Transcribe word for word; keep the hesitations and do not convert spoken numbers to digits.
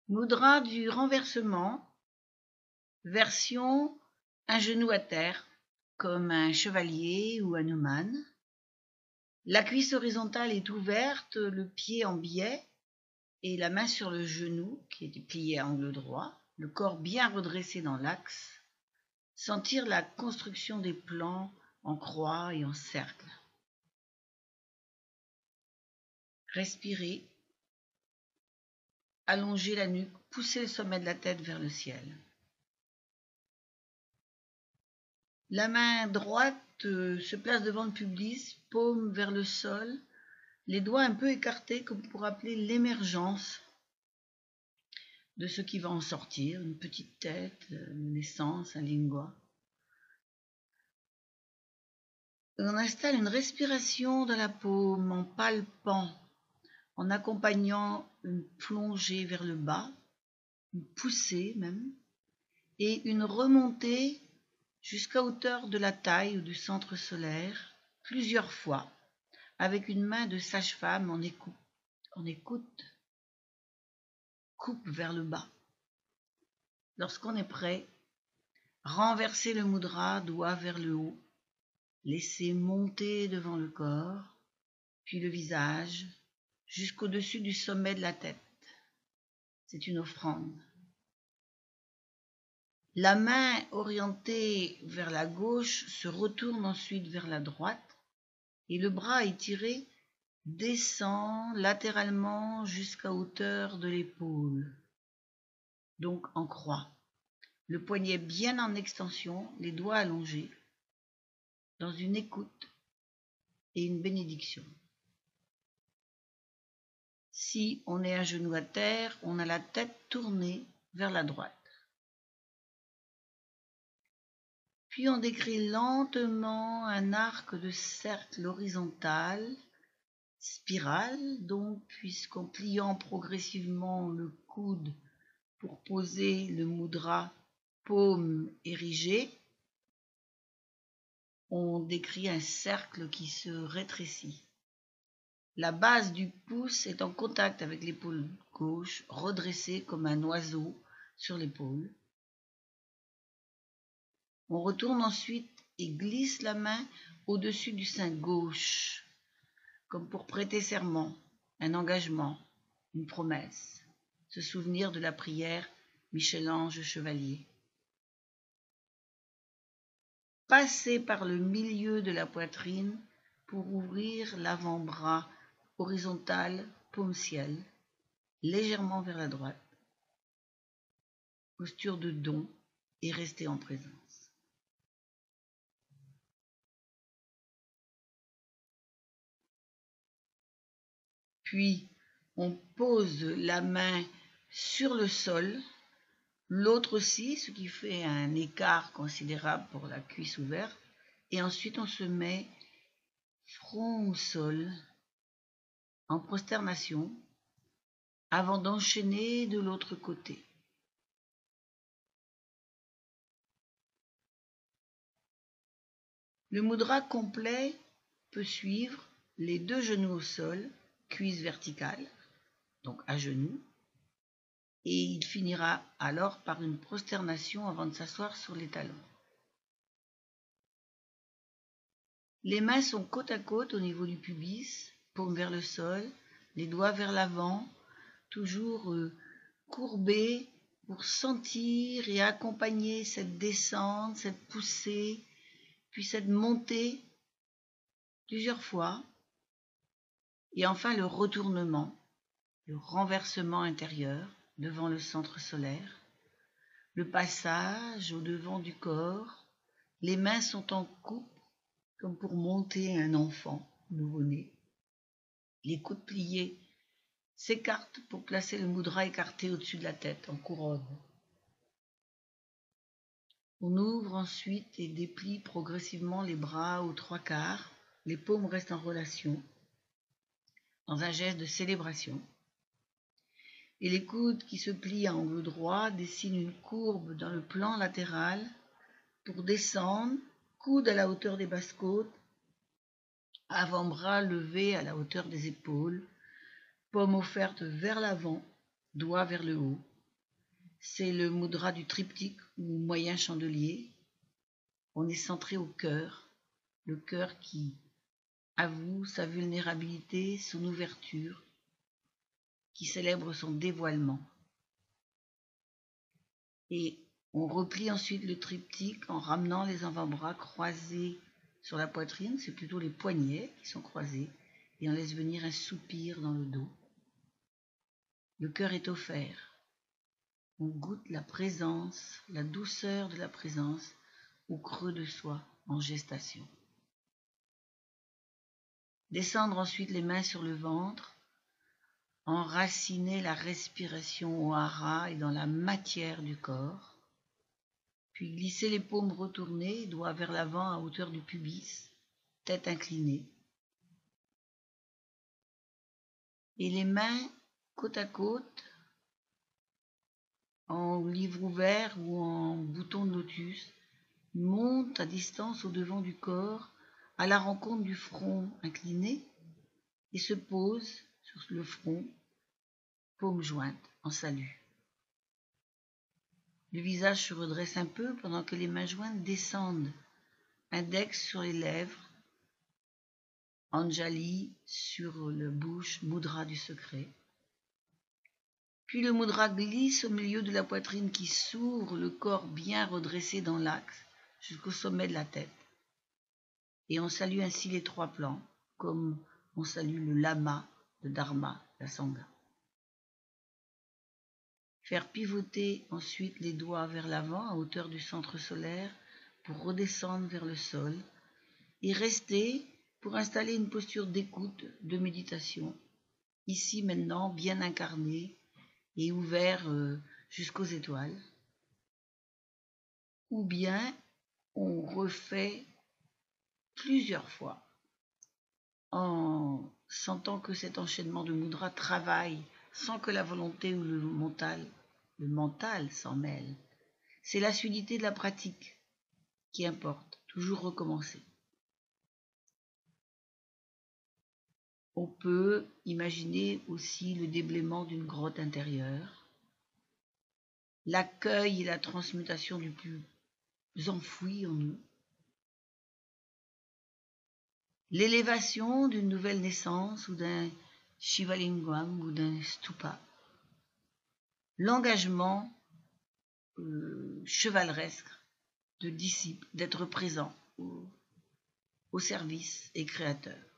Mudra du renversement, version un genou à terre, comme un chevalier ou un Hanuman. La cuisse horizontale est ouverte, le pied en biais et la main sur le genou qui est plié à angle droit, le corps bien redressé dans l'axe. Sentir la construction des plans en croix et en cercle. Respirer. Allonger la nuque, pousser le sommet de la tête vers le ciel. La main droite euh, se place devant le pubis, paume vers le sol, les doigts un peu écartés comme pour appeler l'émergence de ce qui va en sortir, une petite tête, une naissance, un lingua. On installe une respiration dans la paume en palpant, en accompagnant une plongée vers le bas, une poussée même, et une remontée jusqu'à hauteur de la taille ou du centre solaire, plusieurs fois, avec une main de sage-femme en écoute, en écoute, coupe vers le bas. Lorsqu'on est prêt, renverser le mudra, doigt vers le haut, laisser monter devant le corps, puis le visage, jusqu'au-dessus du sommet de la tête. C'est une offrande. La main orientée vers la gauche se retourne ensuite vers la droite et le bras étiré descend latéralement jusqu'à hauteur de l'épaule, donc en croix. Le poignet bien en extension, les doigts allongés, dans une écoute et une bénédiction. Si on est à genoux à terre, on a la tête tournée vers la droite. Puis on décrit lentement un arc de cercle horizontal, spirale donc, puisqu'en pliant progressivement le coude pour poser le mudra, paume érigée, on décrit un cercle qui se rétrécit. La base du pouce est en contact avec l'épaule gauche, redressée comme un oiseau sur l'épaule. On retourne ensuite et glisse la main au-dessus du sein gauche, comme pour prêter serment, un engagement, une promesse, se souvenir de la prière Michel-Ange Chevalier. Passer par le milieu de la poitrine pour ouvrir l'avant-bras horizontal, paume-ciel, légèrement vers la droite. Posture de don et rester en présence. Puis, on pose la main sur le sol, l'autre aussi, ce qui fait un écart considérable pour la cuisse ouverte, et ensuite on se met front au sol, en prosternation, avant d'enchaîner de l'autre côté. Le mudra complet peut suivre les deux genoux au sol, cuisse verticale, donc à genoux, et il finira alors par une prosternation avant de s'asseoir sur les talons. Les mains sont côte à côte au niveau du pubis, paume vers le sol, les doigts vers l'avant, toujours euh, courbés pour sentir et accompagner cette descente, cette poussée, puis cette montée plusieurs fois, et enfin le retournement, le renversement intérieur devant le centre solaire, le passage au devant du corps, les mains sont en coupe comme pour monter un enfant nouveau-né. Les coudes pliés s'écartent pour placer le mudra écarté au-dessus de la tête en couronne. On ouvre ensuite et déplie progressivement les bras aux trois quarts, les paumes restent en relation, dans un geste de célébration. Et les coudes qui se plient à angle droit dessinent une courbe dans le plan latéral pour descendre, coude à la hauteur des basses-côtes, avant-bras levé à la hauteur des épaules, paume offerte vers l'avant, doigt vers le haut, c'est le mudra du triptyque ou moyen chandelier. On est centré au cœur, le cœur qui avoue sa vulnérabilité, son ouverture, qui célèbre son dévoilement. Et on replie ensuite le triptyque en ramenant les avant-bras croisés sur la poitrine, c'est plutôt les poignets qui sont croisés, et on laisse venir un soupir dans le dos. Le cœur est offert. On goûte la présence, la douceur de la présence au creux de soi, en gestation. Descendre ensuite les mains sur le ventre, enraciner la respiration au hara et dans la matière du corps, puis glisser les paumes retournées, doigts vers l'avant à hauteur du pubis, tête inclinée, et les mains côte à côte, en livre ouvert ou en bouton de lotus, montent à distance au devant du corps, à la rencontre du front incliné, et se posent sur le front, paumes jointes, en salut. Le visage se redresse un peu pendant que les mains jointes descendent, index sur les lèvres, Anjali sur la bouche, mudra du secret. Puis le mudra glisse au milieu de la poitrine qui s'ouvre, le corps bien redressé dans l'axe, jusqu'au sommet de la tête. Et on salue ainsi les trois plans, comme on salue le lama, le dharma, la sangha. Faire pivoter ensuite les doigts vers l'avant à hauteur du centre solaire pour redescendre vers le sol et rester pour installer une posture d'écoute, de méditation, ici maintenant bien incarné et ouvert euh, jusqu'aux étoiles. Ou bien on refait plusieurs fois en sentant que cet enchaînement de mudras travaille sans que la volonté ou le mental, le mental s'en mêle. C'est la fluidité de la pratique qui importe, toujours recommencer. On peut imaginer aussi le déblaiement d'une grotte intérieure, l'accueil et la transmutation du plus enfoui en nous, l'élévation d'une nouvelle naissance ou d'un shivalingam ou d'un stupa, l'engagement euh, chevaleresque de disciples, d'être présent au, au service et créateur.